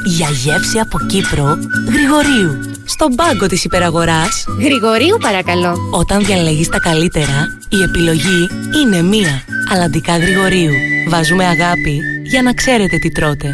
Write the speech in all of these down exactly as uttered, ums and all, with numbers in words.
Για γεύση από Κύπρο, Γρηγορίου. Στον πάγκο της υπεραγοράς, Γρηγορίου παρακαλώ. Όταν διαλέγεις τα καλύτερα, η επιλογή είναι μία. Αλλαντικά Γρηγορίου. Βάζουμε αγάπη για να ξέρετε τι τρώτε.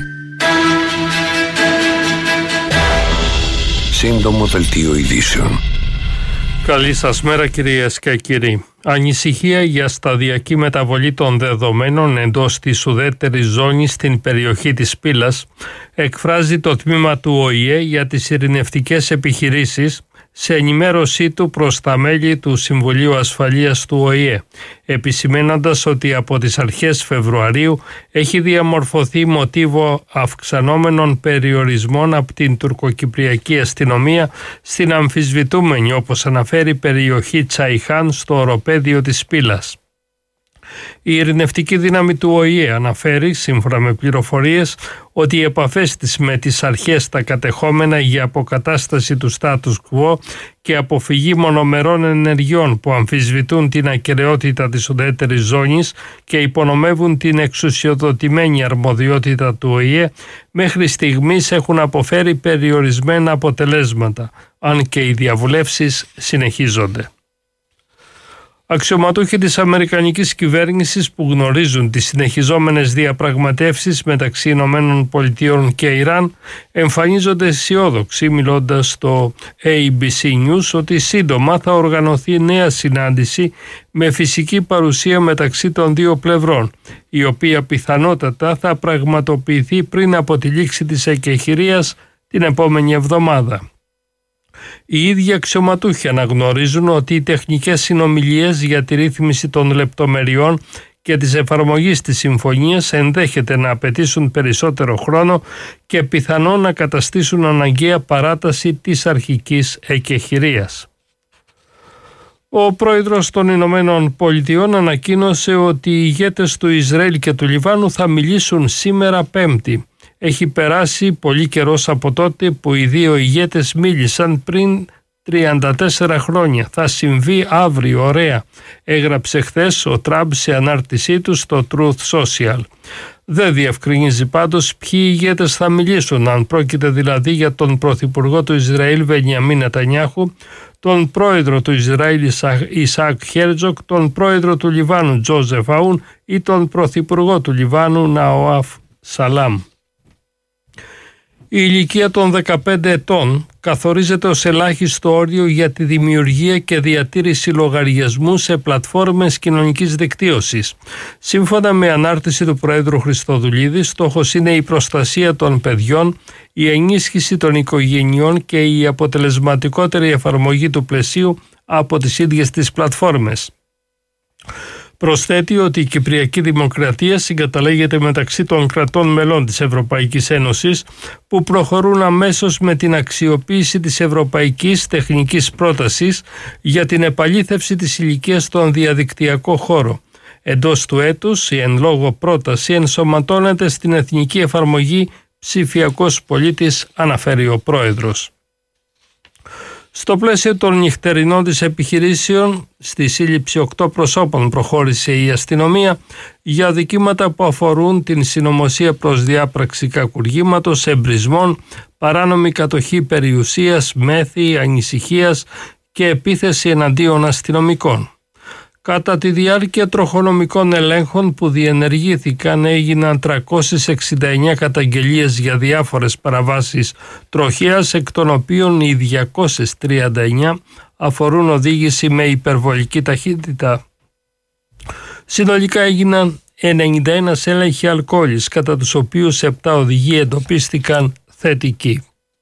Σύντομο δελτίο ειδήσεων. Καλή σας μέρα κυρίες και κύριοι. Ανησυχία για σταδιακή μεταβολή των δεδομένων εντός της ουδέτερης ζώνης στην περιοχή της Πύλας εκφράζει το τμήμα του Ο Η Ε για τις ειρηνευτικές επιχειρήσεις σε ενημέρωσή του προς τα μέλη του Συμβουλίου Ασφαλείας του Ο Η Ε, επισημένοντας ότι από τις αρχές Φεβρουαρίου έχει διαμορφωθεί μοτίβο αυξανόμενων περιορισμών από την τουρκοκυπριακή αστυνομία στην αμφισβητούμενη, όπως αναφέρει, περιοχή Τσαϊχάν στο οροπέδιο της Πύλας. Η ειρηνευτική δύναμη του Ο Η Ε αναφέρει, σύμφωνα με πληροφορίες, ότι οι επαφές της με τις αρχές στα κατεχόμενα για αποκατάσταση του status quo και αποφυγή μονομερών ενεργειών που αμφισβητούν την ακεραιότητα της ουδέτερης ζώνης και υπονομεύουν την εξουσιοδοτημένη αρμοδιότητα του Ο Η Ε μέχρι στιγμής έχουν αποφέρει περιορισμένα αποτελέσματα, αν και οι διαβουλεύσεις συνεχίζονται. Αξιωματούχοι της Αμερικανικής κυβέρνησης που γνωρίζουν τις συνεχιζόμενες διαπραγματεύσεις μεταξύ Ηνωμένων Πολιτειών και Ιράν εμφανίζονται αισιόδοξοι, μιλώντας στο έι μπι σι News ότι σύντομα θα οργανωθεί νέα συνάντηση με φυσική παρουσία μεταξύ των δύο πλευρών, η οποία πιθανότατα θα πραγματοποιηθεί πριν από τη λήξη της εκεχηρίας την επόμενη εβδομάδα. Οι ίδιοι αξιωματούχοι αναγνωρίζουν ότι οι τεχνικές συνομιλίες για τη ρύθμιση των λεπτομεριών και της εφαρμογής της συμφωνίας ενδέχεται να απαιτήσουν περισσότερο χρόνο και πιθανόν να καταστήσουν αναγκαία παράταση της αρχικής εκεχηρίας. Ο πρόεδρος των Ηνωμένων Πολιτειών ανακοίνωσε ότι οι ηγέτες του Ισραήλ και του Λιβάνου θα μιλήσουν σήμερα Πέμπτη. Έχει περάσει πολύ καιρός από τότε που οι δύο ηγέτες μίλησαν πριν τριάντα τέσσερα χρόνια. Θα συμβεί αύριο, ωραία, έγραψε χθες ο Τραμπ σε ανάρτησή του στο Truth Social. Δεν διευκρινίζει πάντως ποιοι ηγέτες θα μιλήσουν, αν πρόκειται δηλαδή για τον πρωθυπουργό του Ισραήλ Μπενιαμίν Νετανιάχου, τον πρόεδρο του Ισραήλ Ισαάκ Χέρτζοκ, τον πρόεδρο του Λιβάνου Τζόζεφ Αούν ή τον πρωθυπουργό του Λιβάνου Ναουάφ Σαλάμ. Η ηλικία των δεκαπέντε ετών καθορίζεται ως ελάχιστο όριο για τη δημιουργία και διατήρηση λογαριασμού σε πλατφόρμες κοινωνικής δικτύωσης. Σύμφωνα με ανάρτηση του Προέδρου Χριστοδουλίδη, στόχος είναι η προστασία των παιδιών, η ενίσχυση των οικογενειών και η αποτελεσματικότερη εφαρμογή του πλαισίου από τις ίδιες τις πλατφόρμες. Προσθέτει ότι η Κυπριακή Δημοκρατία συγκαταλέγεται μεταξύ των κρατών μελών της Ευρωπαϊκής Ένωσης που προχωρούν αμέσως με την αξιοποίηση της Ευρωπαϊκής Τεχνικής Πρότασης για την επαλήθευση της ηλικίας στον διαδικτυακό χώρο. Εντός του έτους η εν λόγω πρόταση ενσωματώνεται στην Εθνική Εφαρμογή Ψηφιακός Πολίτης, αναφέρει ο Πρόεδρος. Στο πλαίσιο των νυχτερινών της επιχειρήσεων, στη σύλληψη οκτώ προσώπων προχώρησε η αστυνομία για δικήματα που αφορούν την συνωμοσία προς διάπραξη κακουργήματος, εμπρισμών, παράνομη κατοχή περιουσίας, μέθη, ανησυχίας και επίθεση εναντίον αστυνομικών. Κατά τη διάρκεια τροχονομικών ελέγχων που διενεργήθηκαν έγιναν τριακόσιες εξήντα εννέα καταγγελίες για διάφορες παραβάσεις τροχέας, εκ των οποίων οι διακόσιες τριάντα εννέα αφορούν οδήγηση με υπερβολική ταχύτητα. Συνολικά έγιναν ενενήντα ένα έλεγχοι αλκοόλης, κατά τους οποίους επτά οδηγοί εντοπίστηκαν θετικοί.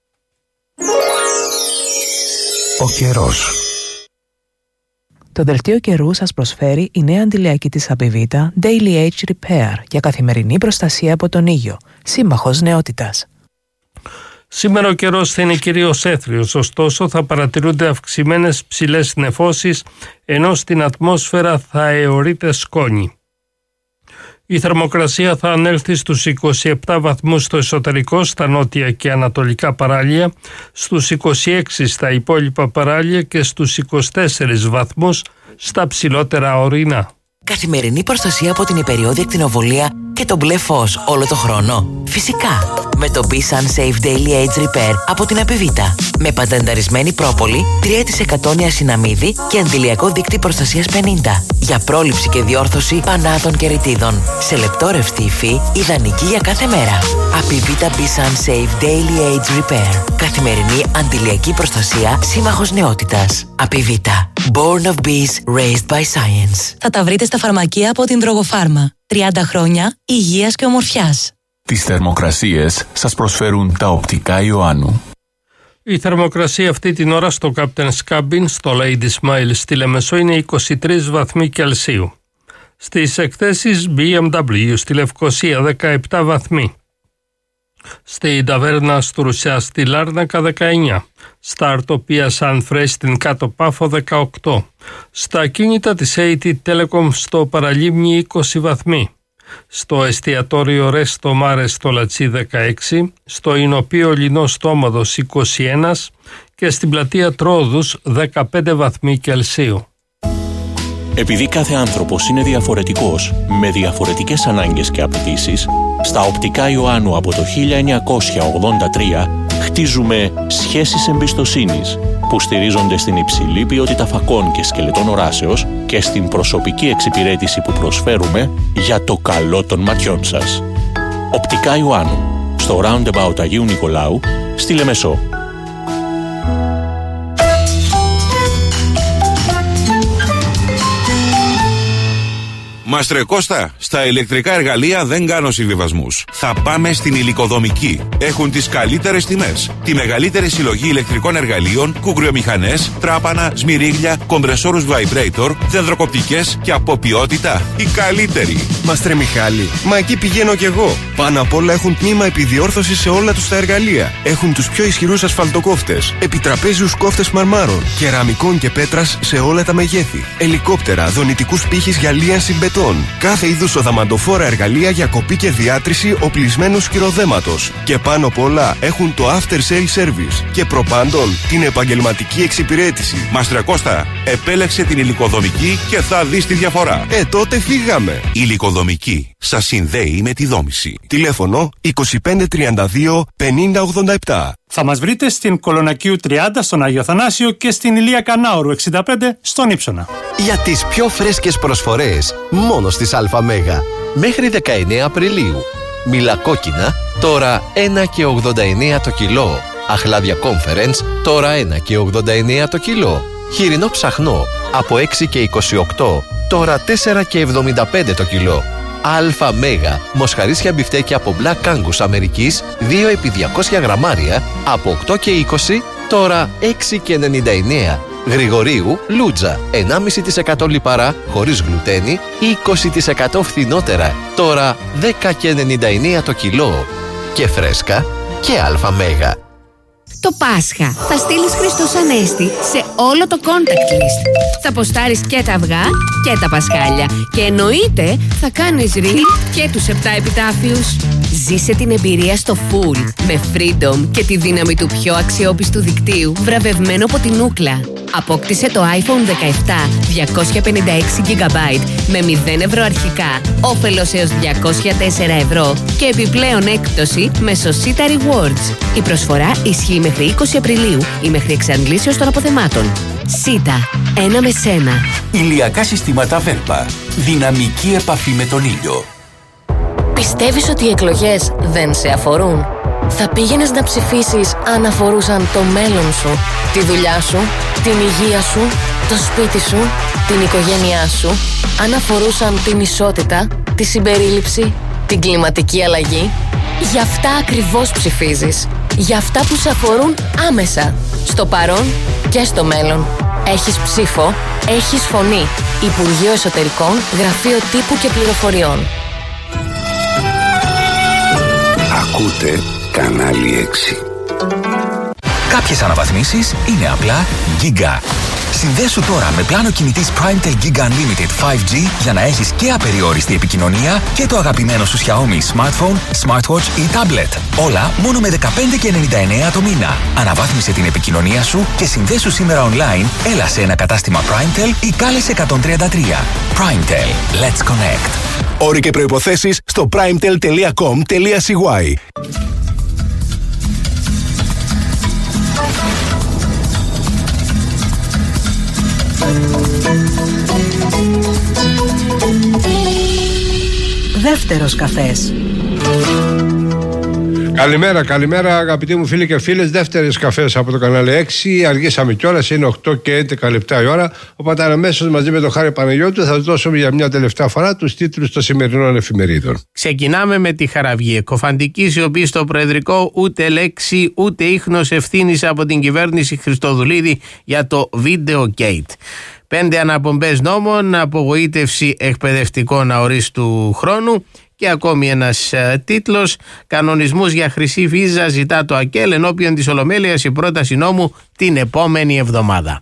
Ο καιρός. Το δελτίο καιρού σας προσφέρει η νέα αντιλιακή της Απιβίτα Daily Age Repair για καθημερινή προστασία από τον ήλιο, σύμμαχος νεότητας. Σήμερα ο καιρός θα είναι κυρίως έθριος, ωστόσο θα παρατηρούνται αυξημένες ψηλές νεφώσεις, ενώ στην ατμόσφαιρα θα αιωρείται σκόνη. Η θερμοκρασία θα ανέλθει στους είκοσι επτά βαθμούς στο εσωτερικό, στα νότια και ανατολικά παράλια, στους είκοσι έξι στα υπόλοιπα παράλια και στους είκοσι τέσσερις βαθμούς στα ψηλότερα ορεινά. Καθημερινή προστασία από την υπεριώδη ακτινοβολία και το μπλε φως όλο το χρόνο. Φυσικά. με το Be Sun Safe Daily Age Repair από την Apivita. Με πατενταρισμένη πρόπολη, τρία τοις εκατό νιασιναμίδι και αντιλιακό δίκτυ προστασίας πενήντα. Για πρόληψη και διόρθωση πανάτων και ρητίδων. Σε λεπτόρευστη υφή, ιδανική για κάθε μέρα. Apivita Be Sun Safe Daily Age Repair. Καθημερινή αντιλιακή προστασία, σύμμαχος νεότητας. Apivita. Born of bees, raised by science. Θα τα βρείτε στα φαρμακεία από την Drogofarma. τριάντα χρόνια υγείας και ομορφιάς. Τις θερμοκρασίες σας προσφέρουν τα οπτικά Ιωάννου. Η θερμοκρασία αυτή την ώρα στο Captain's Cabin, στο Lady Smile στη Λεμεσό είναι είκοσι τρεις βαθμοί Κελσίου. Στις εκθέσεις μπι εμ ντάμπλιου στη Λευκοσία δεκαεπτά βαθμοί. Στην ταβέρνα Στρουσιά στη Λάρνακα δεκαεννιά. Στα Αρτοπία Σανφρέ στην Κάτω Πάφο δεκαοκτώ. Στα ακίνητα της έι τι Telecom στο Παραλίμνη είκοσι βαθμοί. Στο εστιατόριο Ρέστο Μάρε στο Λατσί δεκαέξι, στο Ινοπείο Λινό Στόμαδος είκοσι ένα και στην πλατεία Τρόδους δεκαπέντε βαθμοί Κελσίου. Επειδή κάθε άνθρωπος είναι διαφορετικός, με διαφορετικές ανάγκες και απαιτήσεις, στα οπτικά Ιωάννου από το χίλια εννιακόσια ογδόντα τρία χτίζουμε σχέσεις εμπιστοσύνης που στηρίζονται στην υψηλή ποιότητα φακών και σκελετών οράσεως και στην προσωπική εξυπηρέτηση που προσφέρουμε για το καλό των ματιών σας. Οπτικά Ιωάννου, στο Roundabout Αγίου Νικολάου, στη Λεμεσό. Μαστρε Κώστα, στα ηλεκτρικά εργαλεία δεν κάνω συμβιβασμούς. Θα πάμε στην Υλικοδομική. Έχουν τις καλύτερες τιμές. Τη μεγαλύτερη συλλογή ηλεκτρικών εργαλείων, κουγκριομηχανές, τράπανα, σμυρίγλια, κομπρεσόρους vibrator, δεντροκοπτικές και από ποιότητα η καλύτερη. Μαστρε Μιχάλη, μα εκεί πηγαίνω κι εγώ. Πάνω απ' όλα έχουν τμήμα επιδιόρθωση σε όλα τους τα εργαλεία. Έχουν τους πιο ισχυρούς ασφαλτοκόφτες, επιτραπέζιους κόφτες μαρμάρων, κεραμικών και πέτρας σε όλα τα μεγέθη, ελικόπτερα, δονητικούς πύχης για λίανση μπετών. Κάθε είδους οδαμαντοφόρα εργαλεία για κοπή και διάτρηση οπλισμένου σκυροδέματος. Και πάνω απ' όλα έχουν το after sale service. Και προπάντων την επαγγελματική εξυπηρέτηση. Μαστρε Κώστα, επέλεξε την Υλικοδομική και θα δεις τη διαφορά. Ε, τότε φύγαμε. Υλικοδομική. Σας συνδέει με τη δόμηση. Τηλέφωνο είκοσι πέντε τριάντα δύο πενήντα ογδόντα επτά. Θα μας βρείτε στην Κολονακίου τριάντα στον Άγιο Θανάσιο και στην Ηλία Κανάωρου εξήντα πέντε στον Ύψονα. Για τις πιο φρέσκες προσφορές, μόνο στις ΑΜ. Μέχρι δεκαεννέα Απριλίου. Μιλακόκκινα, τώρα ένα και ογδόντα εννέα το κιλό. Αχλάδια Conference, τώρα ένα και ογδόντα εννέα το κιλό. Χοιρινό ψαχνό, από έξι και είκοσι οκτώ, τώρα τέσσερα και εβδομήντα πέντε το κιλό. ΑΜ, μοσχαρίσια μπιφτέκια από Black Angus Αμερικής, δύο επί διακόσια γραμμάρια, από οκτώ και είκοσι, τώρα έξι και ενενήντα εννέα. Γρηγορίου, Λούτζα, ενάμιση τοις εκατό λιπαρά, χωρίς γλουτένι, είκοσι τοις εκατό φθηνότερα, τώρα δέκα και ενενήντα εννέα το κιλό. Και φρέσκα και ΑΜ. Το Πάσχα θα στείλεις Χριστός Ανέστη σε όλο το contact list. Θα ποστάρεις και τα αυγά και τα πασχάλια. Και εννοείται θα κάνεις reel και τους επτά επιτάφιους. Ζήσε την εμπειρία στο full με Freedom και τη δύναμη του πιο αξιόπιστου δικτύου βραβευμένο από την Ούκλα. Απόκτησε το άιφον δεκαεπτά διακόσια πενήντα έξι τζι μπι με μηδέν ευρώ αρχικά, όφελος έως διακόσια τέσσερα ευρώ και επιπλέον έκπτωση μέσω Sita Rewards. Η προσφορά ισχύει μέχρι είκοσι Απριλίου ή μέχρι εξαντλήσεως των αποθεμάτων. Sita, ένα με σένα. Ηλιακά συστήματα Βέλπα. Δυναμική επαφή με τον ήλιο. Πιστεύεις ότι οι εκλογές δεν σε αφορούν? Θα πήγαινες να ψηφίσεις αν αφορούσαν το μέλλον σου, τη δουλειά σου, την υγεία σου, το σπίτι σου, την οικογένειά σου, αν αφορούσαν την ισότητα, τη συμπερίληψη, την κλιματική αλλαγή? Για αυτά ακριβώς ψηφίζεις. Για αυτά που σε αφορούν άμεσα, στο παρόν και στο μέλλον. Έχεις ψήφο, έχεις φωνή. Υπουργείο Εσωτερικών, Γραφείο Τύπου και Πληροφοριών. Ακούτε κανάλι έξι. Κάποιες αναβαθμίσεις είναι απλά Giga. Συνδέσου τώρα με πλάνο κινητής PrimeTel Giga Unlimited φάιβ τζι για να έχεις και απεριόριστη επικοινωνία και το αγαπημένο σου Xiaomi Smartphone, Smartwatch ή Tablet. Όλα μόνο με δεκαπέντε και ενενήντα εννέα το μήνα. Αναβάθμισε την επικοινωνία σου και συνδέσου σήμερα online, έλα σε ένα κατάστημα PrimeTel ή κάλεσε εκατόν τριάντα τρία. PrimeTel. Let's connect. Όροι και προϋποθέσεις στο primetel τελεία com τελεία σι γουάι. Δεύτερος καφές. Καλημέρα, καλημέρα αγαπητοί μου φίλοι και φίλες. Δεύτερες καφές από το κανάλι έξι. Αργήσαμε κιόλας, είναι οκτώ και έντεκα λεπτά η ώρα. Οπότε αμέσως μαζί με τον Χάρη Παναγιώτου θα σας δώσουμε για μια τελευταία φορά τους τίτλους των σημερινών εφημερίδων. Ξεκινάμε με τη Χαραυγή. Εκκοφαντική σιωπή στο Προεδρικό, ούτε λέξη ούτε ίχνος ευθύνης από την κυβέρνηση Χριστοδουλίδη για το Video Gate. Πέντε αναπομπές νόμων, απογοήτευση εκπαιδευτικών αορίστου χρόνου. Και ακόμη ένας ε, τίτλος: κανονισμούς για χρυσή βίζα ζητά το ΑΚΕΛ ενώπιον της Ολομέλειας η πρόταση νόμου την επόμενη εβδομάδα.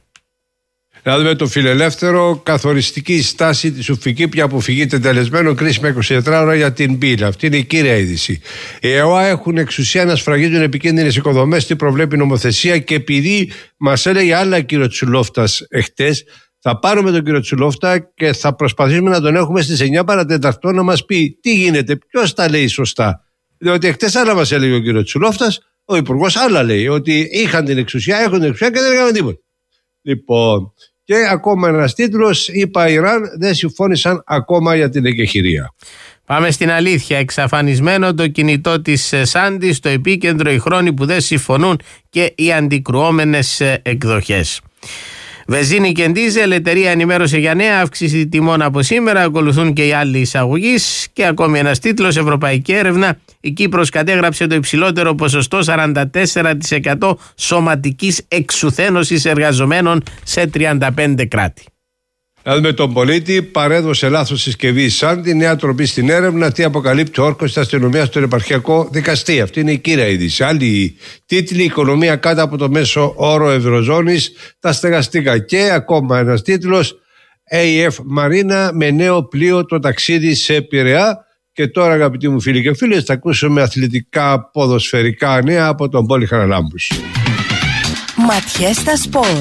Να δούμε το Φιλελεύθερο. Καθοριστική στάση της ΟΦΚΙ για αποφυγή τετελεσμένων κρίσιμα είκοσι τέσσερις ώρα για την πύλη. Αυτή είναι η κύρια είδηση. Οι ΕΟΑ έχουν εξουσία να σφραγίζουν επικίνδυνες οικοδομές, τι προβλέπει η νομοθεσία, και επειδή μας έλεγε άλλα κύριο Τσουλόφτας εχθές, θα πάρουμε τον κύριο Τσουλόφτα και θα προσπαθήσουμε να τον έχουμε στις εννιά παρατέταρτο να μας πει τι γίνεται, ποιος τα λέει σωστά. Διότι χτες άλλα μας έλεγε ο κύριο Τσουλόφτας, ο υπουργός άλλα λέει, ότι είχαν την εξουσία, έχουν την εξουσία και δεν έκαναν τίποτα. Λοιπόν, και ακόμα ένας τίτλος: είπα Ιράν, δεν συμφώνησαν ακόμα για την εγκεχηρία. Πάμε στην αλήθεια. Εξαφανισμένο το κινητό της Σάντι, στο επίκεντρο οι χρόνοι που δεν συμφωνούν και οι αντικρουόμενες εκδοχές. Βενζίνη και ντίζελ, εταιρεία ενημέρωσε για νέα αύξηση τιμών από σήμερα. Ακολουθούν και οι άλλοι εισαγωγείς. Και ακόμη ένας τίτλος: ευρωπαϊκή έρευνα. Η Κύπρος κατέγραψε το υψηλότερο ποσοστό σαράντα τέσσερα τοις εκατό σωματικής εξουθένωσης εργαζομένων σε τριάντα πέντε κράτη. Να δούμε τον Πολίτη. Παρέδωσε λάθος συσκευή Σάντι. Νέα τροπή στην έρευνα. Τι αποκαλύπτει ο όρκος της αστυνομίας στον επαρχιακό δικαστή. Αυτή είναι η κύρια είδηση. Άλλη τίτλη: οικονομία κάτω από το μέσο όρο Ευρωζώνης. Τα στεγαστικά. Και ακόμα ένας τίτλος: έι εφ Μαρίνα με νέο πλοίο το ταξίδι σε Πειραιά. Και τώρα, αγαπητοί μου φίλοι και φίλες, θα ακούσουμε αθλητικά ποδοσφαιρικά νέα από τον Πόλη Χαραλάμπους. Ματιές στα σπορ.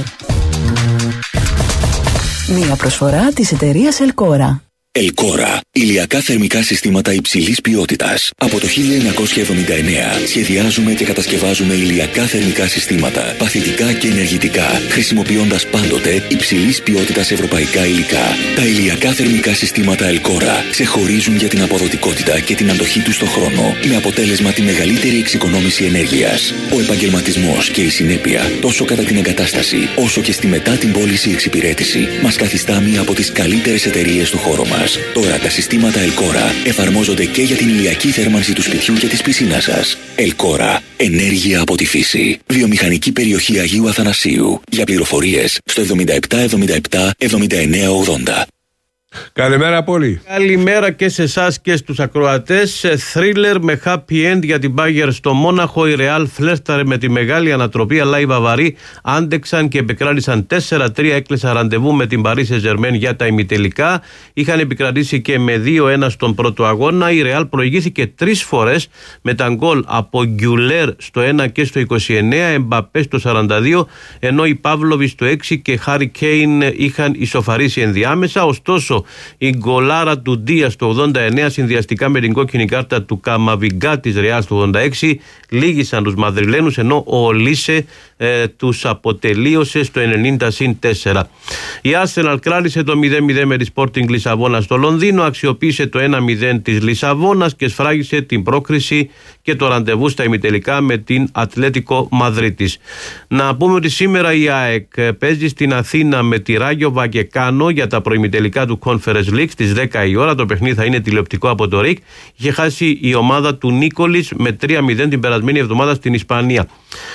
Μία προσφορά της εταιρείας Ελκόρα. Ελκόρα. Ηλιακά θερμικά συστήματα υψηλής ποιότητας. Από το χίλια εννιακόσια εβδομήντα εννέα σχεδιάζουμε και κατασκευάζουμε ηλιακά θερμικά συστήματα, παθητικά και ενεργητικά, χρησιμοποιώντας πάντοτε υψηλής ποιότητας ευρωπαϊκά υλικά. Τα ηλιακά θερμικά συστήματα Ελκόρα ξεχωρίζουν για την αποδοτικότητα και την αντοχή τους στον χρόνο, με αποτέλεσμα τη μεγαλύτερη εξοικονόμηση ενέργειας. Ο επαγγελματισμός και η συνέπεια, τόσο κατά την εγκατάσταση όσο και στη μετά την πώληση εξυπηρέτηση, μας καθιστά μία από τις καλύτερες εταιρείες του χώρου μας. Τώρα τα συστήματα Ελκόρα εφαρμόζονται και για την ηλιακή θέρμανση του σπιτιού και της πισίνας σας. Ελκόρα. Ενέργεια από τη φύση. Βιομηχανική περιοχή Αγίου Αθανασίου. Για πληροφορίες στο εβδομήντα επτά εβδομήντα επτά εβδομήντα εννέα ογδόντα. Καλημέρα πολύ. Καλημέρα και σε εσάς και στους ακροατές. Θρίλερ με happy end για την Bayern στο Μόναχο. Η Real φλέρταρε με τη μεγάλη ανατροπή, αλλά οι Βαβαροί άντεξαν και επικράτησαν τέσσερα τρία. Έκλεισαν ραντεβού με την Paris Saint-Germain για τα ημιτελικά. Είχαν επικρατήσει και με δύο ένα στον πρώτο αγώνα. Η Real προηγήθηκε τρεις φορές με τα γκολ από Γκιουλέρ στο ένα και στο είκοσι εννέα, Εμπαπέ στο σαράντα δύο, ενώ οι Παύλοβι στο έξι και Χάρι Κέιν είχαν ισοφαρίσει ενδιάμεσα. Ωστόσο, η γκολάρα του Ντία στο ογδόντα εννέα συνδυαστικά με την κόκκινη κάρτα του Καμαβιγκά της Ρεάλ στο ογδόντα έξι λύγησαν τους Μαδριλένους, ενώ ο Ολίσε ε, τους αποτελείωσε στο ενενήντα συν τέσσερα. Η Arsenal κράτησε το μηδέν μηδέν με τη Sporting Λισαβόνα στο Λονδίνο, αξιοποίησε το ένα μηδέν της Λισαβόνας και σφράγισε την πρόκριση και το ραντεβού στα ημιτελικά με την Ατλέτικο Μαδρίτης. Να πούμε ότι σήμερα η ΑΕΚ παίζει στην Αθήνα με τη Ράγιο Βαγεκάνο για τα προημιτελικά του Conference League στις δέκα η ώρα. Το παιχνίδι θα είναι τηλεοπτικό από το ΡΙΚ. Είχε χάσει η ομάδα του Νίκολης με τρία μηδέν την περασμένη εβδομάδα στην Ισπανία.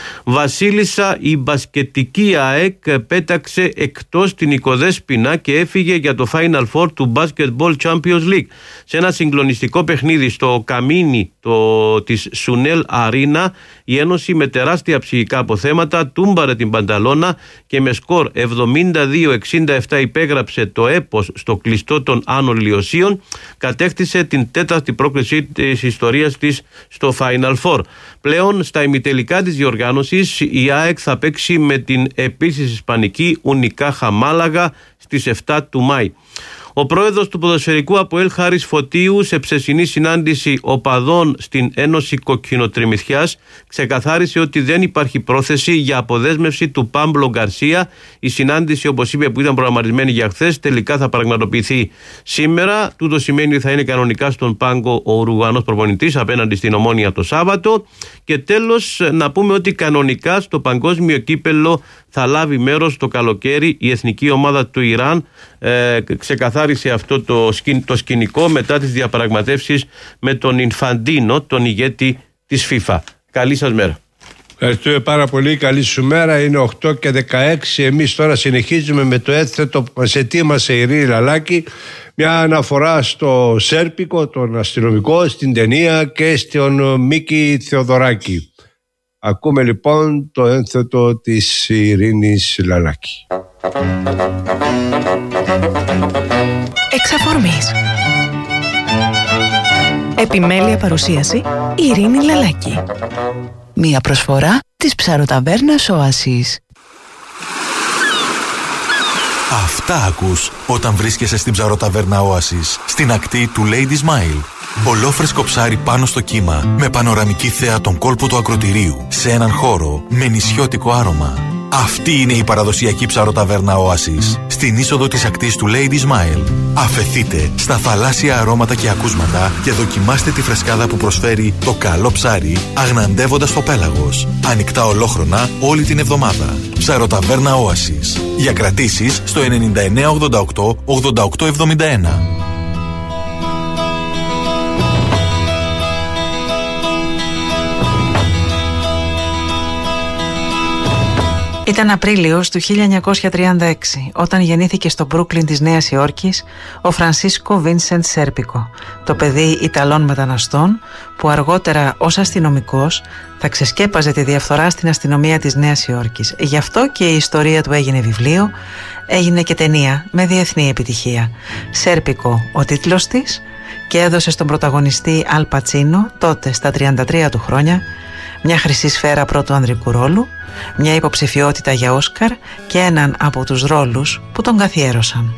Βασίλισσα, η μπασκετική ΑΕΚ πέταξε εκτός την Οικοδέσποινα και έφυγε για το Final Four του Basketball Champions League. Σε ένα συγκλονιστικό παιχνίδι στο καμίνι το, της Σουνέλ Αρίνα, η Ένωση με τεράστια ψυχικά αποθέματα τούμπαρε την Πανταλώνα και με σκορ εβδομήντα δύο εξήντα επτά υπέγραψε το έπος στο κλειστό των Άνω Λιωσίων, κατέκτησε την τέταρτη πρόκριση της ιστορίας της στο Final Four. Πλέον στα ημιτελικά της διοργάνωσης η ΑΕΚ θα παίξει με την επίσης ισπανική Ουνικάχα Μάλαγα στις επτά του Μάη. Ο πρόεδρος του ποδοσφαιρικού ΑΠΟΕΛ Χάρης Φωτίου, σε ψεσινή συνάντηση οπαδών στην Ένωση Κοκκινοτριμηθιάς, ξεκαθάρισε ότι δεν υπάρχει πρόθεση για αποδέσμευση του Πάμπλο Γκαρσία. Η συνάντηση, όπως είπε, που ήταν προγραμματισμένη για χθες, τελικά θα πραγματοποιηθεί σήμερα. Τούτο σημαίνει ότι θα είναι κανονικά στον πάγκο ο Ουρουγουανός προπονητής απέναντι στην Ομόνοια το Σάββατο. Και τέλος, να πούμε ότι κανονικά στο παγκόσμιο κύπελλο θα λάβει μέρος το καλοκαίρι η εθνική ομάδα του Ιράν. Ε, ξεκαθάρισε αυτό το, σκην, το σκηνικό μετά τις διαπραγματεύσεις με τον Ινφαντίνο, τον ηγέτη της FIFA. Καλή σας μέρα. Ευχαριστούμε πάρα πολύ. Καλή σου μέρα. Είναι οκτώ και δεκαέξι. Εμείς τώρα συνεχίζουμε με το έθετο που μας ετοίμασε η Ειρήνη Λαλάκη. Μια αναφορά στο Σέρπικο, τον αστυνομικό, στην ταινία και στον Μίκη Θεοδωράκη. Ακούμε λοιπόν το ένθετο της Ειρήνης Λαλάκη. Εξ αφορμής. Επιμέλεια παρουσίαση Ειρήνη Λαλάκη. Μία προσφορά της ψαροταβέρνας Οάσης. Αυτά ακούς όταν βρίσκεσαι στην ψαροταβέρνα Oasis, στην ακτή του Lady Smile. Ολόφρεσκο ψάρι πάνω στο κύμα, με πανοραμική θέα τον κόλπο του ακροτηρίου, σε έναν χώρο με νησιώτικο άρωμα. Αυτή είναι η παραδοσιακή ψαροταβέρνα Oasis, στην είσοδο της ακτής του Lady Smile. Αφεθείτε στα θαλάσσια αρώματα και ακούσματα και δοκιμάστε τη φρεσκάδα που προσφέρει το καλό ψάρι, αγναντεύοντας το πέλαγος. Ανοιχτά ολόχρονα όλη την εβδομάδα. Ψαροταβέρνα Oasis. Για κρατήσεις στο ενενήντα εννέα ογδόντα οκτώ ογδόντα οκτώ εβδομήντα ένα. Ήταν Απρίλιος του χίλια εννιακόσια τριάντα έξι, όταν γεννήθηκε στο Μπρούκλιν της Νέας Υόρκης ο Φρανσίσκο Βίνσεντ Σέρπικο, το παιδί Ιταλών μεταναστών που αργότερα ως αστυνομικός θα ξεσκέπαζε τη διαφθορά στην αστυνομία της Νέας Υόρκης. Γι' αυτό και η ιστορία του έγινε βιβλίο, έγινε και ταινία με διεθνή επιτυχία. Σέρπικο ο τίτλος της, και έδωσε στον πρωταγωνιστή Αλ Πατσίνο, τότε στα τριάντα τρία του χρόνια, μια χρυσή σφαίρα πρώτου ανδρικού ρόλου, μια υποψηφιότητα για Όσκαρ και έναν από τους ρόλους που τον καθιέρωσαν.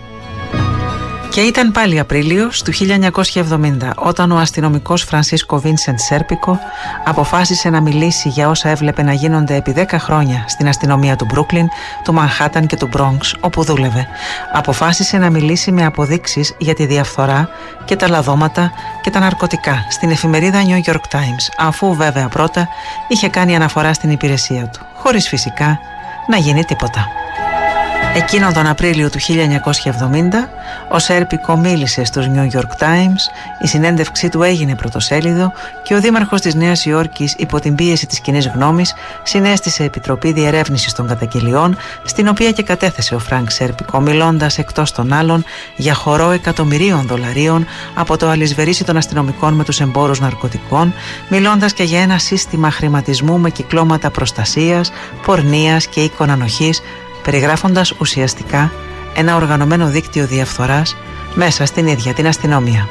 Και ήταν πάλι Απρίλιος του χίλια εννιακόσια εβδομήντα, όταν ο αστυνομικός Φρανσίσκο Βίνσεντ Σέρπικο αποφάσισε να μιλήσει για όσα έβλεπε να γίνονται επί δέκα χρόνια στην αστυνομία του Μπρούκλιν, του Μανχάταν και του Μπρόγκς, όπου δούλευε. Αποφάσισε να μιλήσει με αποδείξεις για τη διαφθορά και τα λαδώματα και τα ναρκωτικά στην εφημερίδα New York Times, αφού βέβαια πρώτα είχε κάνει αναφορά στην υπηρεσία του, χωρίς φυσικά να γίνει τίποτα. Εκείνον τον Απρίλιο του χίλια εννιακόσια εβδομήντα ο Σέρπικο μίλησε στους New York Times, η συνέντευξή του έγινε πρωτοσέλιδο και ο δήμαρχος της Νέας Υόρκης, υπό την πίεση της κοινής γνώμης, συνέστησε επιτροπή διερεύνησης των καταγγελιών, στην οποία και κατέθεσε ο Φρανκ Σέρπικο, μιλώντας εκτός των άλλων για χορό εκατομμυρίων δολαρίων από το αλυσβερίσι των αστυνομικών με τους εμπόρους ναρκωτικών, μιλώντας και για ένα σύστημα χρηματισμού με κυκλώματα προστασίας, πορνείας και οίκων ανοχής, περιγράφοντας ουσιαστικά ένα οργανωμένο δίκτυο διαφθοράς μέσα στην ίδια την αστυνομία.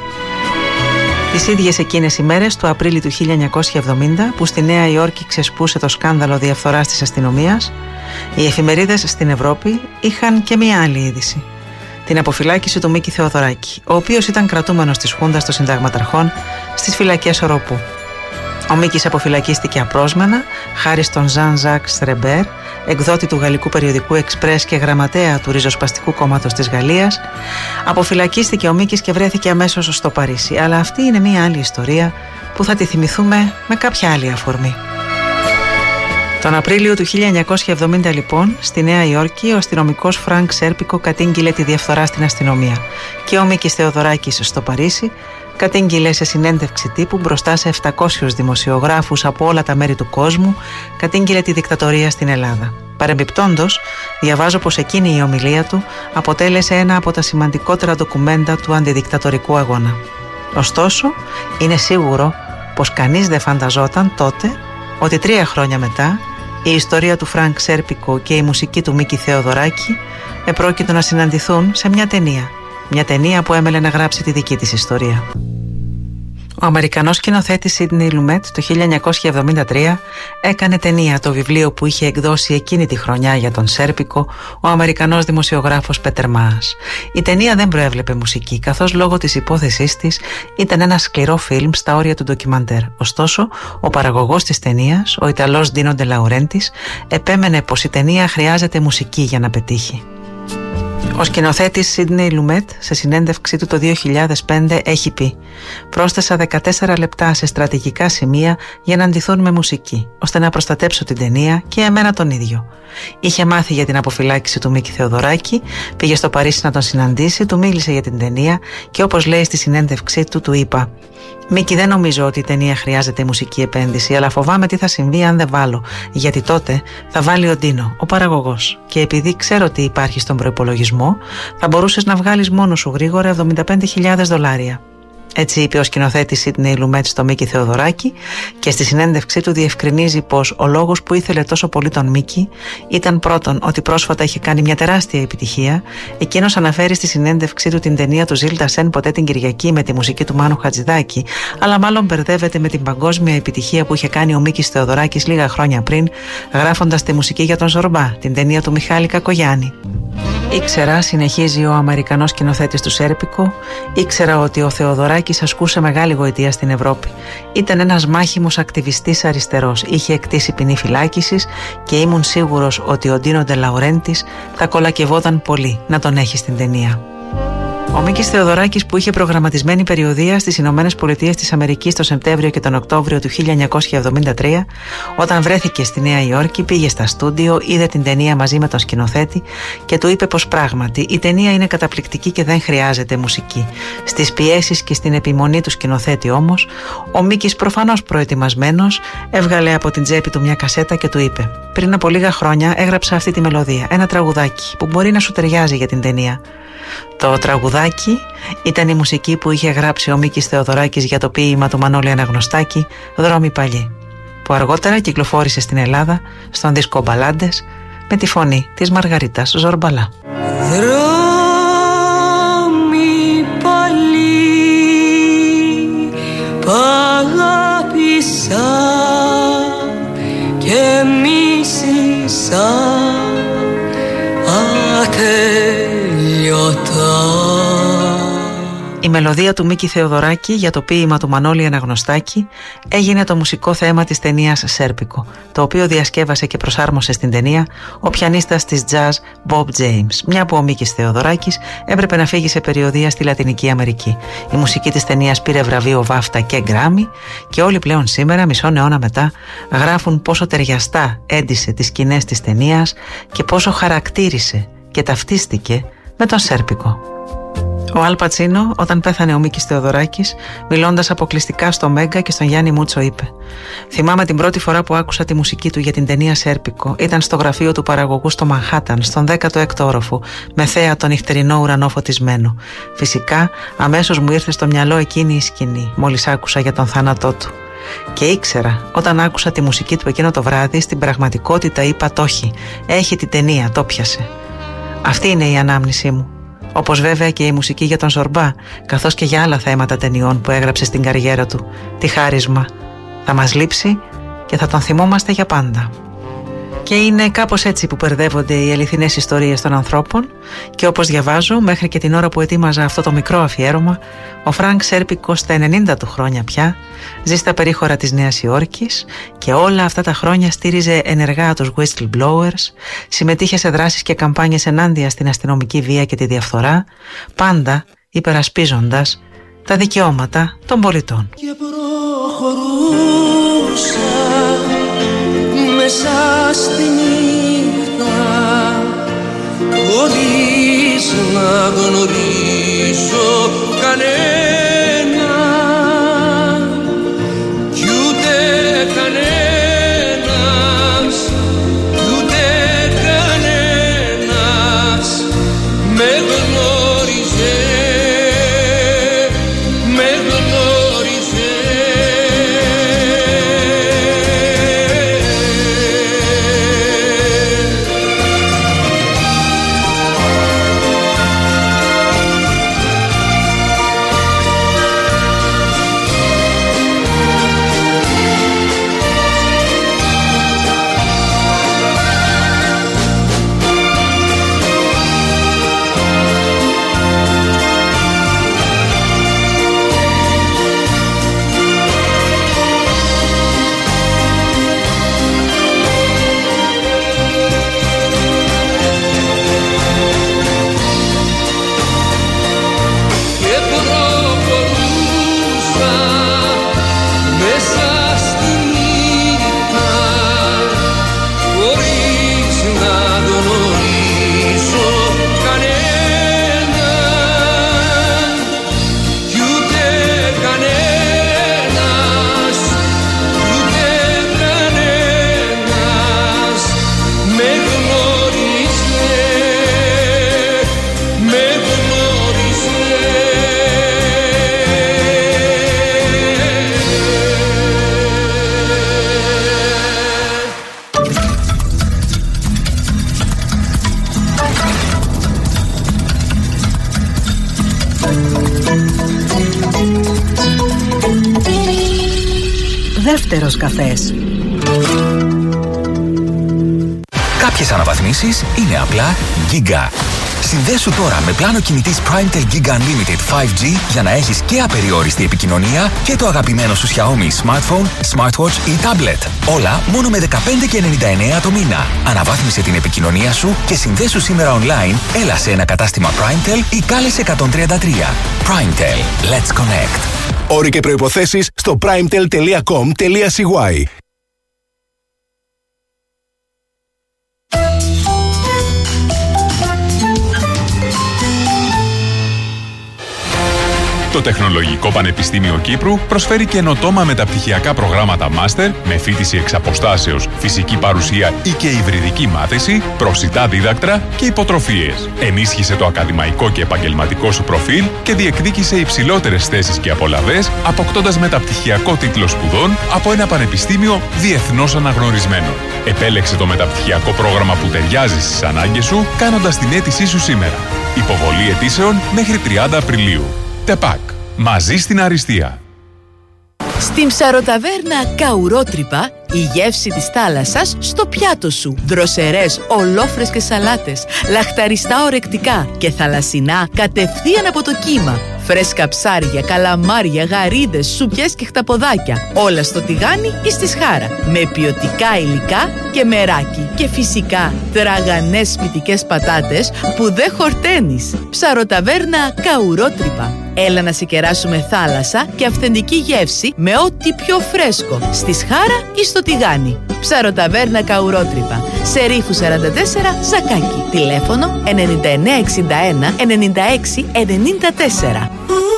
Τις ίδιες εκείνες ημέρες του Απρίλη του χίλια εννιακόσια εβδομήντα, που στη Νέα Υόρκη ξεσπούσε το σκάνδαλο διαφθοράς της αστυνομίας, οι εφημερίδες στην Ευρώπη είχαν και μία άλλη είδηση: την αποφυλάκηση του Μίκη Θεοδωράκη, ο οποίος ήταν κρατούμενος της Χούντας των Συνταγματαρχών στις φυλακές Οροπού. Ο Μίκης αποφυλακίστηκε απρόσμενα χάρη στον Ζαν Ζακ Στρεμπέρ, εκδότη του γαλλικού περιοδικού Εξπρές και γραμματέα του Ριζοσπαστικού Κόμματος της Γαλλίας. Αποφυλακίστηκε ο Μίκης και βρέθηκε αμέσως στο Παρίσι. Αλλά αυτή είναι μια άλλη ιστορία που θα τη θυμηθούμε με κάποια άλλη αφορμή. Τον Απρίλιο του χίλια εννιακόσια εβδομήντα λοιπόν, στη Νέα Υόρκη, ο αστυνομικός Φρανκ Σέρπικο κατήγγειλε τη διαφθορά στην αστυνομία και ο Μίκης Θεοδωράκης στο Παρίσι κατήγγειλε σε συνέντευξη τύπου μπροστά σε επτακόσιους δημοσιογράφους από όλα τα μέρη του κόσμου, κατήγγειλε τη δικτατορία στην Ελλάδα. Παρεμπιπτόντως, διαβάζω πως εκείνη η ομιλία του αποτέλεσε ένα από τα σημαντικότερα ντοκουμέντα του αντιδικτατορικού αγώνα. Ωστόσο, είναι σίγουρο πως κανείς δεν φανταζόταν τότε ότι τρία χρόνια μετά η ιστορία του Φρανκ Σέρπικο και η μουσική του Μίκη Θεοδωράκη επρόκειτο να συναντηθούν σε μια ταινία. Μια ταινία που έμελε να γράψει τη δική της ιστορία. Ο Αμερικανός σκηνοθέτης Σίντνεϊ Λουμέτ το χίλια εννιακόσια εβδομήντα τρία έκανε ταινία το βιβλίο που είχε εκδώσει εκείνη τη χρονιά για τον Σέρπικο ο Αμερικανός δημοσιογράφος Πέτερ Μаас. Η ταινία δεν προέβλεπε μουσική, καθώς λόγω της υπόθεσής της ήταν ένα σκληρό φιλμ στα όρια του ντοκιμαντέρ. Ωστόσο, ο παραγωγός της ταινίας, ο Ιταλός Ντίνο ντε Λαουρέντης, επέμενε πως η ταινία χρειάζεται μουσική για να πετύχει. Ο σκηνοθέτης Σίντνεϊ Λουμέτ σε συνέντευξή του το δύο χιλιάδες πέντε έχει πει: «Πρόσθεσα δεκατέσσερα λεπτά σε στρατηγικά σημεία για να ντυθούν με μουσική, ώστε να προστατέψω την ταινία και εμένα τον ίδιο. Είχε μάθει για την αποφυλάκηση του Μίκη Θεοδωράκη, πήγε στο Παρίσι να τον συναντήσει, του μίλησε για την ταινία και όπως λέει στη συνέντευξή του, του είπα: Μίκη, δεν νομίζω ότι η ταινία χρειάζεται μουσική επένδυση, αλλά φοβάμαι τι θα συμβεί αν δεν βάλω, γιατί τότε θα βάλει ο Ντίνο, ο παραγωγός. Και επειδή ξέρω τι υπάρχει στον προϋπολογισμό, θα μπορούσες να βγάλεις μόνος σου γρήγορα εβδομήντα πέντε χιλιάδες δολάρια. Έτσι είπε ο σκηνοθέτης Σίντνεϊ Λουμέτ στο Μίκη Θεοδωράκη και στη συνέντευξή του διευκρινίζει πως ο λόγος που ήθελε τόσο πολύ τον Μίκη ήταν πρώτον ότι πρόσφατα είχε κάνει μια τεράστια επιτυχία. Εκείνος αναφέρει στη συνέντευξή του την ταινία του Ζιλ Ντασέν Ποτέ την Κυριακή με τη μουσική του Μάνου Χατζηδάκη, αλλά μάλλον μπερδεύεται με την παγκόσμια επιτυχία που είχε κάνει ο Μίκης Θεοδωράκης λίγα χρόνια πριν, γράφοντας τη μουσική για τον Ζορμπά, την ταινία του Μιχάλη Κακογιάννη. Ήξερα, συνεχίζει ο Αμερικανός σκηνοθέτης του Σέρπικο, ήξερα ότι ο Θεοδωράκης ασκούσε μεγάλη γοητεία στην Ευρώπη. Ήταν ένας μάχημος ακτιβιστής αριστερός, είχε εκτίσει ποινή φυλάκισης και ήμουν σίγουρος ότι ο Ντίνο ντε Λαουρέντης θα κολακευόταν πολύ να τον έχει στην ταινία. Ο Μίκης Θεοδωράκης, που είχε προγραμματισμένη περιοδεία στις Ηνωμένες Πολιτείες της Αμερικής τον Σεπτέμβριο και τον Οκτώβριο του χίλια εννιακόσια εβδομήντα τρία, όταν βρέθηκε στη Νέα Υόρκη, πήγε στα στούντιο, είδε την ταινία μαζί με τον σκηνοθέτη και του είπε πως πράγματι η ταινία είναι καταπληκτική και δεν χρειάζεται μουσική. Στις πιέσεις και στην επιμονή του σκηνοθέτη όμως, ο Μίκης, προφανώς προετοιμασμένος, έβγαλε από την τσέπη του μια κασέτα και του είπε: «Πριν από λίγα χρόνια έγραψα αυτή τη μελωδία, ένα τραγουδάκι που μπορεί να σου ταιριάζει για την ταινία». Το τραγουδάκι ήταν η μουσική που είχε γράψει ο Μίκης Θεοδωράκης για το ποίημα του Μανώλη Αναγνωστάκη «Δρόμοι παλιοί», που αργότερα κυκλοφόρησε στην Ελλάδα στον δίσκο Μπαλάντες με τη φωνή της Μαργαρίτας Ζορμπαλά. Δρόμοι παλιοί π' αγάπησα και μίσησα ατέλειωτα. Η μελωδία του Μίκη Θεοδωράκη για το ποίημα του Μανώλη Αναγνωστάκη έγινε το μουσικό θέμα της ταινίας Σέρπικο, το οποίο διασκεύασε και προσάρμοσε στην ταινία ο πιανίστας της jazz Bob James, μια που ο Μίκης Θεοδωράκης έπρεπε να φύγει σε περιοδεία στη Λατινική Αμερική. Η μουσική της ταινίας πήρε βραβείο βάφτα και γκράμι και όλοι πλέον σήμερα, μισό αιώνα μετά, γράφουν πόσο ταιριαστά έντισε τις σκηνές της ταινίας και πόσο χαρακτήρισε και ταυτίστηκε με τον Σέρπικο. Ο Αλ Πατσίνο, όταν πέθανε ο Μίκης Θεοδωράκης, μιλώντας αποκλειστικά στο Μέγκα και στον Γιάννη Μούτσο, είπε: «Θυμάμαι την πρώτη φορά που άκουσα τη μουσική του για την ταινία Σέρπικο. Ήταν στο γραφείο του παραγωγού στο Μανχάταν, στον δέκατο έκτο όροφο, με θέα τον νυχτερινό ουρανό φωτισμένο. Φυσικά, αμέσως μου ήρθε στο μυαλό εκείνη η σκηνή, μόλις άκουσα για τον θάνατό του. Και ήξερα, όταν άκουσα τη μουσική του εκείνο το βράδυ, στην πραγματικότητα είπα: το έχει, έχει την ταινία, το πιασε. Αυτή είναι η ανάμνησή μου. Όπως βέβαια και η μουσική για τον Ζορμπά, καθώς και για άλλα θέματα ταινιών που έγραψε στην καριέρα του. Τι χάρισμα. Θα μας λείψει και θα τον θυμόμαστε για πάντα». Και είναι κάπως έτσι που μπερδεύονται οι αληθινές ιστορίες των ανθρώπων και όπως διαβάζω, μέχρι και την ώρα που ετοίμαζα αυτό το μικρό αφιέρωμα, ο Φρανκ Σέρπικο στα ενενήντα του χρόνια πια ζει στα περίχωρα της Νέας Υόρκης και όλα αυτά τα χρόνια στήριζε ενεργά τους whistleblowers, συμμετείχε σε δράσεις και καμπάνιες ενάντια στην αστυνομική βία και τη διαφθορά, πάντα υπερασπίζοντας τα δικαιώματα των πολιτών. Και προχωρούσα μέσα στη νύχτα χωρίς να γνωρίσω κανένα κι ούτε κανένας κι ούτε κανένας με γνώριζε, με γνώριζε. δεύτερος καφές. Κάποιες αναβαθμίσεις είναι απλά Giga. Συνδέσου τώρα με πλάνο κινητής PrimeTel Giga Unlimited φάιβ τζι για να έχεις και απεριόριστη επικοινωνία και το αγαπημένο σου Xiaomi Smartphone, Smartwatch ή Tablet. Όλα μόνο με δεκαπέντε και ενενήντα εννέα το μήνα. Αναβάθμισε την επικοινωνία σου και συνδέσου σήμερα online, έλα σε ένα κατάστημα PrimeTel ή κάλεσε εκατόν τριάντα τρία. PrimeTel. Let's connect. Όροι και προϋποθέσεις στο primetel τελεία com τελεία c y. Το Τεχνολογικό Πανεπιστήμιο Κύπρου προσφέρει καινοτόμα μεταπτυχιακά προγράμματα μάστερ με φοιτηση εξ αποστάσεως, φυσική παρουσία ή και υβριδική μάθηση, προσιτά δίδακτρα και υποτροφίες. Ενίσχυσε το ακαδημαϊκό και επαγγελματικό σου προφίλ και διεκδίκησε υψηλότερες θέσεις και απολαβές, αποκτώντας μεταπτυχιακό τίτλο σπουδών από ένα πανεπιστήμιο διεθνώς αναγνωρισμένο. Επέλεξε το μεταπτυχιακό πρόγραμμα που ταιριάζει στις ανάγκες σου, κάνοντας την αίτησή σου σήμερα. Υποβολή αιτήσεων μέχρι τριάντα Απριλίου. ΤΕΠΑΚ. Μαζί στην αριστεία. Στην ψαροταβέρνα Καουρότρυπα, η γεύση της θάλασσας στο πιάτο σου. Δροσερές, ολόφρεσκες σαλάτες, λαχταριστά ορεκτικά και θαλασσινά κατευθείαν από το κύμα. Φρέσκα ψάρια, καλαμάρια, γαρίδες, σουπιές και χταποδάκια. Όλα στο τηγάνι ή στη σχάρα. Με ποιοτικά υλικά και μεράκι. Και φυσικά τραγανές σπιτικές πατάτες που δεν χορταίνεις. Ψαροταβέρνα Καουρότρυπα. Έλα να σε κεράσουμε θάλασσα και αυθεντική γεύση με ό,τι πιο φρέσκο. Στη σχάρα ή στο τηγάνι. Ψαροταβέρνα Καουρότρυπα. Σε Ρήφου σαράντα τέσσερα, Ζακάκι. Τηλέφωνο ενενήντα εννέα εξήντα ένα ενενήντα έξι ενενήντα τέσσερα.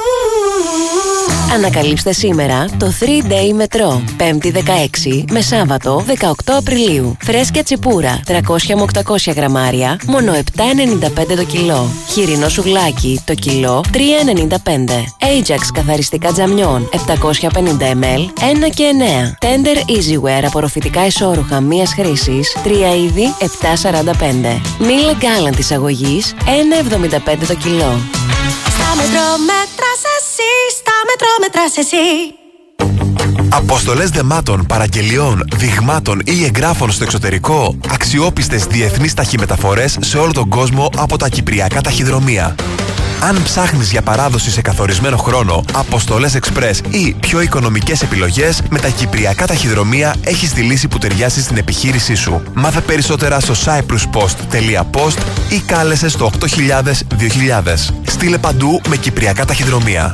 Ανακαλύψτε σήμερα το θρι ντέι Μετρό. Πέμπτη δεκαέξι με Σάββατο δεκαοκτώ Απριλίου. Φρέσκια τσιπούρα τριακόσια με οκτακόσια γραμμάρια, μόνο επτά ενενήντα πέντε το κιλό. Χοιρινό σουβλάκι το κιλό τρία ενενήντα πέντε. Ajax καθαριστικά τζαμιών επτακόσια πενήντα μιλιλίτρα ένα και εννέα. Tender Easyware απορροφητικά ισόρουχα μίας χρήσης τρία είδη επτά σαράντα πέντε. Μίλε Γκάλαν της αγωγής ένα εβδομήντα πέντε το κιλό. Στα μετρό μέτρας εσύ, στα μετρό μετράς εσύ. Αποστολές δεμάτων, παραγγελιών, δειγμάτων ή εγγράφων στο εξωτερικό. Αξιόπιστες διεθνείς ταχυμεταφορές σε όλο τον κόσμο από τα κυπριακά ταχυδρομεία. Αν ψάχνεις για παράδοση σε καθορισμένο χρόνο, αποστολές εξπρές ή πιο οικονομικές επιλογές, με τα κυπριακά ταχυδρομεία έχεις τη λύση που ταιριάζει στην επιχείρησή σου. Μάθε περισσότερα στο cyprus post τελεία post ή κάλεσε στο οκτώ χιλιάδες δύο χιλιάδες. Στείλε παντού με κυπριακά ταχυδρομεία.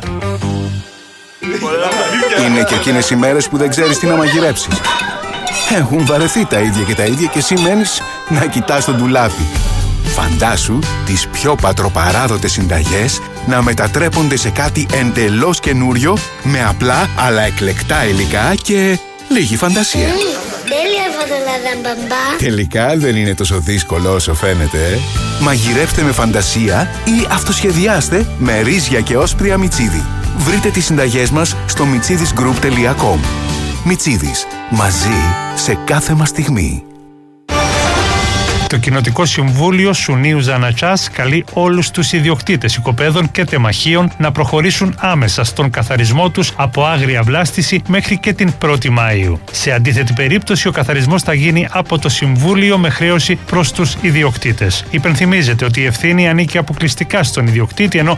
Είναι και εκείνες οι μέρες που δεν ξέρεις τι να μαγειρέψεις. Έχουν βαρεθεί τα ίδια και τα ίδια και εσύ μένεις να κοιτάς τον ντουλάπι. Φαντάσου τις πιο πατροπαράδοτες συνταγές να μετατρέπονται σε κάτι εντελώς καινούριο με απλά αλλά εκλεκτά υλικά και λίγη φαντασία. Τέλεια φωτολάδα μπαμπά. Τελικά δεν είναι τόσο δύσκολο όσο φαίνεται. Ε? Μαγειρεύτε με φαντασία ή αυτοσχεδιάστε με ρύζια και όσπρια Μιτσίδη. Βρείτε τις συνταγές μας στο μιτσίδης γκρουπ τελεία κομ. Μιτσίδης. Μαζί σε κάθε μας στιγμή. Το Κοινοτικό Συμβούλιο Σουνίου Ζανατσάς καλεί όλους τους ιδιοκτήτες οικοπαίδων και τεμαχίων να προχωρήσουν άμεσα στον καθαρισμό τους από άγρια βλάστηση μέχρι και την πρώτη Μαΐου. Σε αντίθετη περίπτωση, ο καθαρισμός θα γίνει από το Συμβούλιο με χρέωση προς τους ιδιοκτήτες. Υπενθυμίζεται ότι η ευθύνη ανήκει αποκλειστικά στον ιδιοκτήτη, ενώ